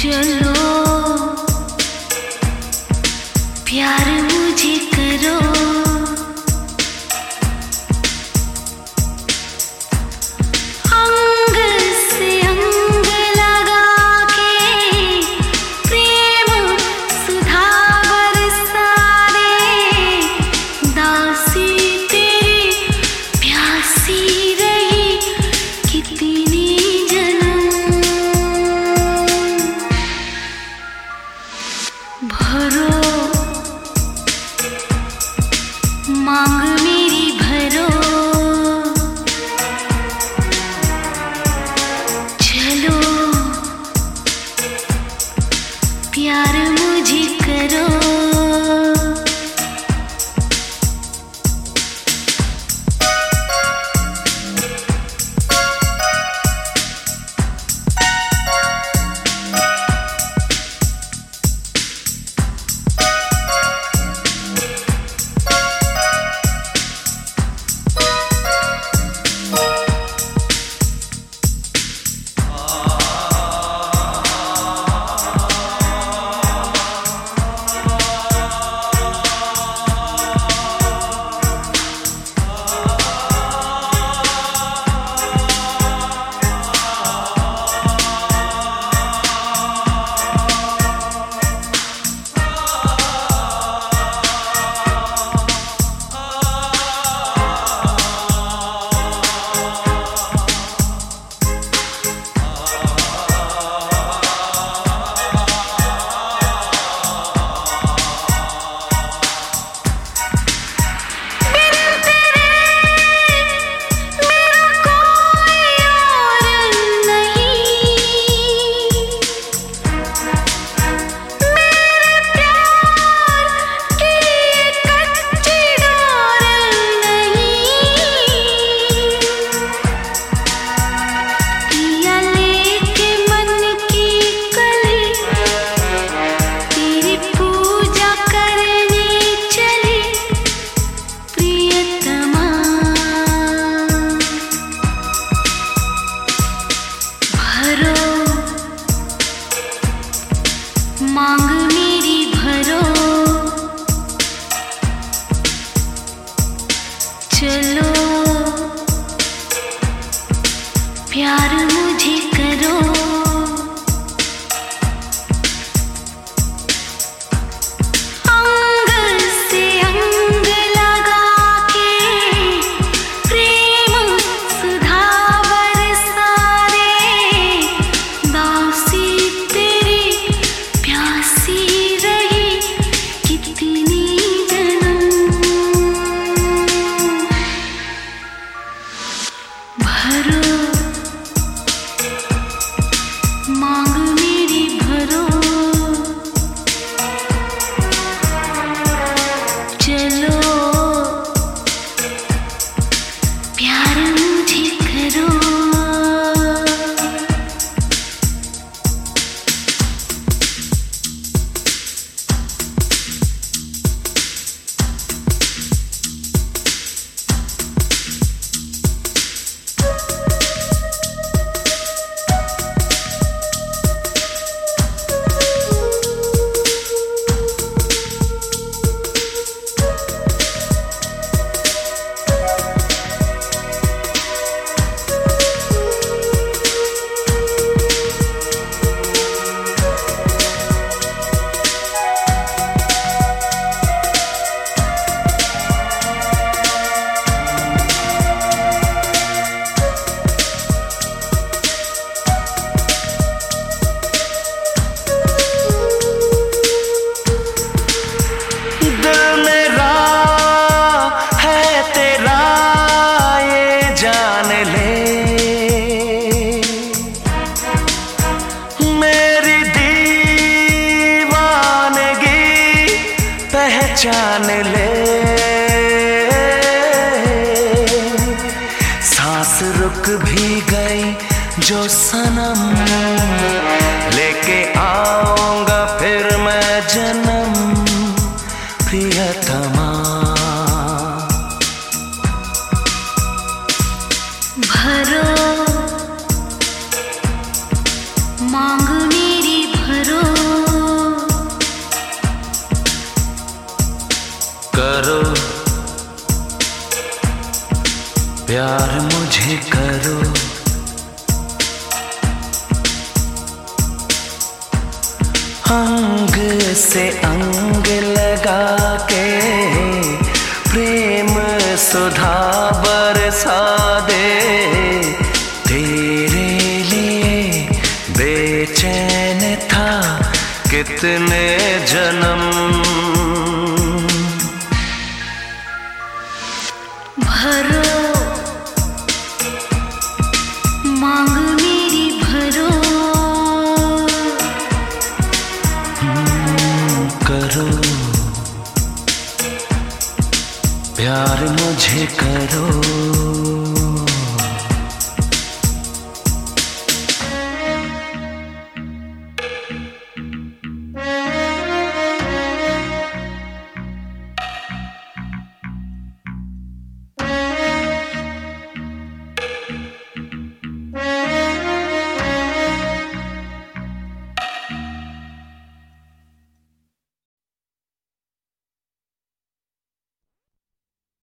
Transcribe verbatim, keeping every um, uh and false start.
चलो प्यार मुझे करो, अंग से अंग लगा के प्रेम सुधा बरसा दे। दासी तेरी प्यासी रही कितनी जन्म, भरो मांग मेरी भरो, चलो प्यार मुझे करो। मांग मेरी भरो, चलो प्यार मुझे करो। अंग से अंग लगा के प्रेम सुधा बरसा दे। दासी तेरी प्यासी रही कितनी जन्म, भरो मांग मेरी भरो, चलो प्यार मुझे करो। पहचान ले, सांस रुक भी गई जो सनम, लेके आऊंगा फिर मैं जन्म प्रियतमा। भरो मांग मेरी भरो, प्यार मुझे करो, अंग से अंग लगा के प्रेम सुधा बरसा दे, तेरे लिए बेचैन था कितने जन्म। भरो मांग मेरी भरो, करो प्यार मुझे करो।